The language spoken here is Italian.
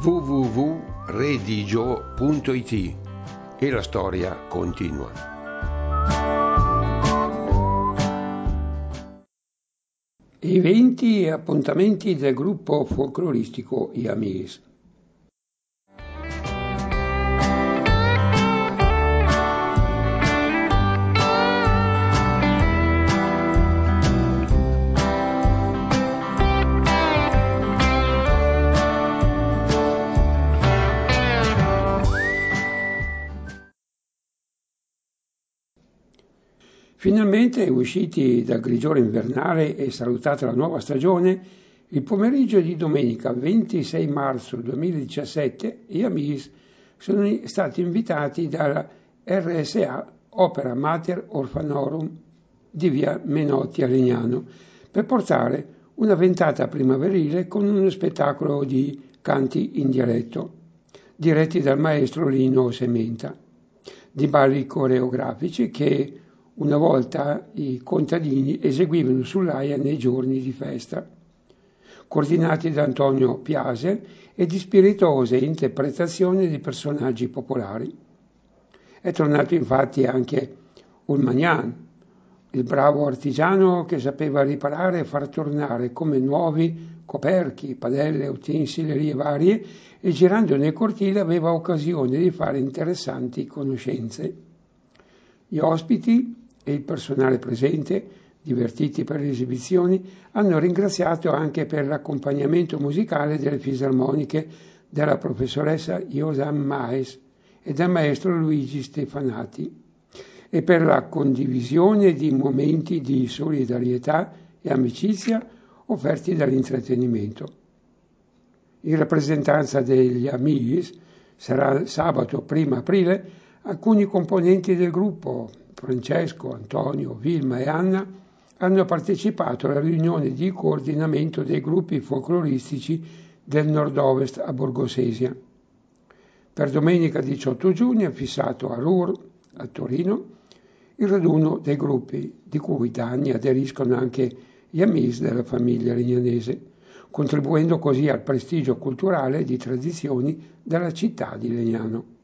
www.redigio.it e la storia continua. Eventi e appuntamenti del gruppo folcloristico I Amis. Finalmente usciti dal grigiore invernale e salutata la nuova stagione, il pomeriggio di domenica 26 marzo 2017 gli Amis sono stati invitati dalla RSA Opera Mater Orphanorum di via Menotti a Legnano per portare una ventata primaverile con uno spettacolo di canti in dialetto, diretti dal maestro Lino Sementa, di balli coreografici che una volta i contadini eseguivano sull'Aia nei giorni di festa, coordinati da Antonio Piase e di spiritose interpretazioni di personaggi popolari. È tornato infatti anche Ulmagnan, il bravo artigiano che sapeva riparare e far tornare come nuovi coperchi, padelle, utensilerie varie, e girando nel cortile aveva occasione di fare interessanti conoscenze. Gli ospiti e il personale presente, divertiti per le esibizioni, hanno ringraziato anche per l'accompagnamento musicale delle fisarmoniche della professoressa Josan Maes e del maestro Luigi Stefanati e per la condivisione di momenti di solidarietà e amicizia offerti dall'intrattenimento. In rappresentanza degli Amis sarà sabato 1 aprile alcuni componenti del gruppo, Francesco, Antonio, Vilma e Anna, hanno partecipato alla riunione di coordinamento dei gruppi folcloristici del nord-ovest a Borgosesia. Per domenica 18 giugno è fissato a Ruhr, a Torino, il raduno dei gruppi, di cui da anni aderiscono anche gli Amis della famiglia legnanese, contribuendo così al prestigio culturale e di tradizioni della città di Legnano.